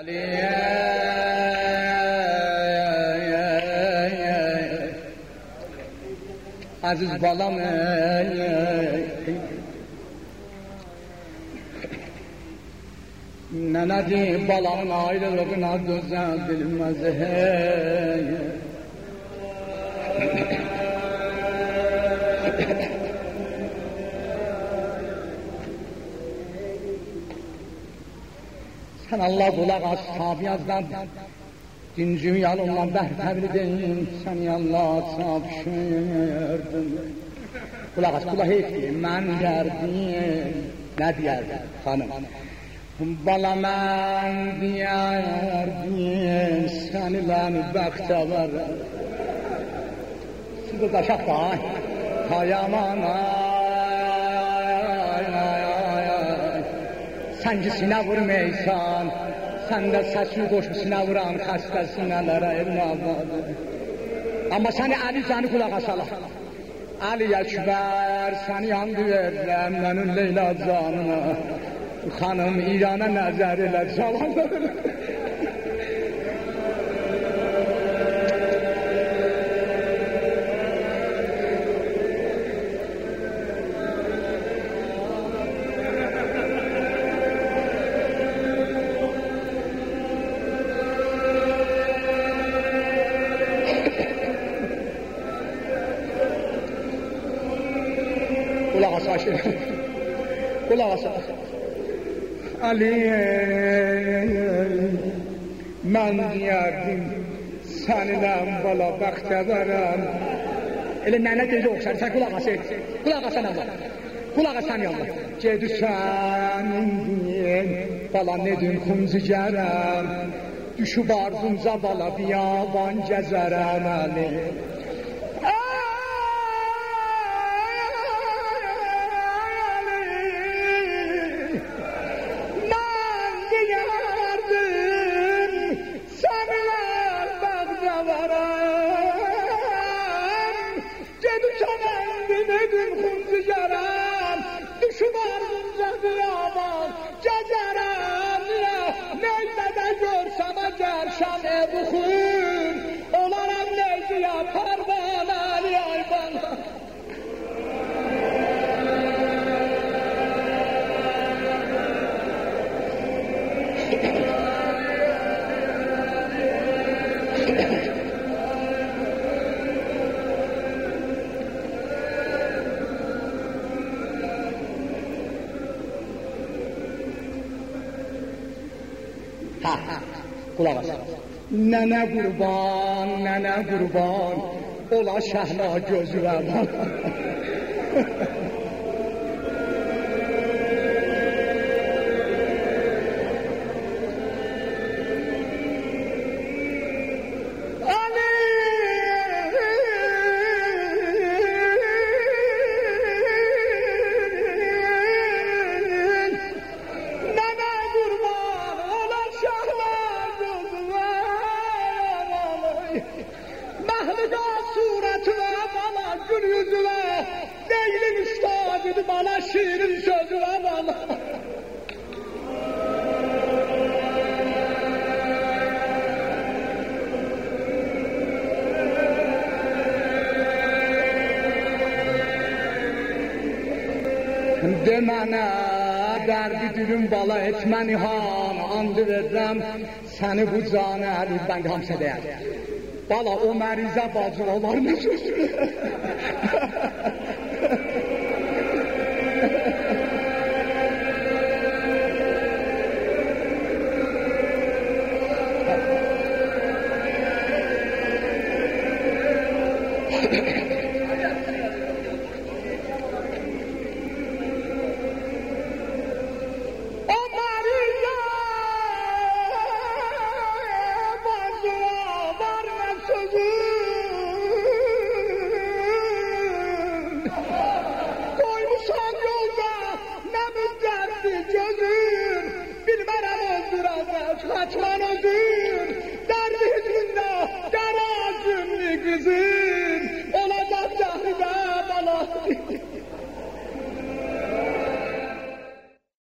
Aziz balam Nenedi balamın ayrılığına güzel bilmez Sen Allah kulak as tabiazdan Dincimi yalımla bertevrdim Sen Allah sapşırdın Kulak as kulak heyfi ben derdim Ne diyerdim hanım Bala mən diyərdim Sənilə bəxtəvər Siz de daşaq da Hayaman Sən ki sinə vurmaysan Sən də səsini qoşu sinə vuran Xəstə sinələrə evladır Amma səni Əli səni qulaq asalaq Əli Əkbər Səni yandı verirəm Mənim Leyla canına Hanım İran'a nəzər elə salam Kulaq asa Kulaq asa Ali mən deyərdim Səninlə bala bəxtəvərəm Elə nənə deyəcə oxşar Sən qulaq as Qulaq asan Allah Qulaq asan Allah Gedirsən indiyin Bala nedim xunzigərəm Düşüb arzumca bala biyaban gəzərəm Ali Şam ebuxun Olaram neydi ya parvanani ay bana Kulaq as Nənə qurban Ola şəhla gözüvə Mahlıca suretine bana gül yüzüne Neylin üstadıdı bana şiirin sözüne bana Demənə dərdi dürüm bala etməni han Andı verirəm səni bu canı əlimdən qamsə deyər Bala o mərizə bacı olar mı sözü? Kaçman özür, derdi hücründe, der ağzımlı kızım, olacak cahide bana.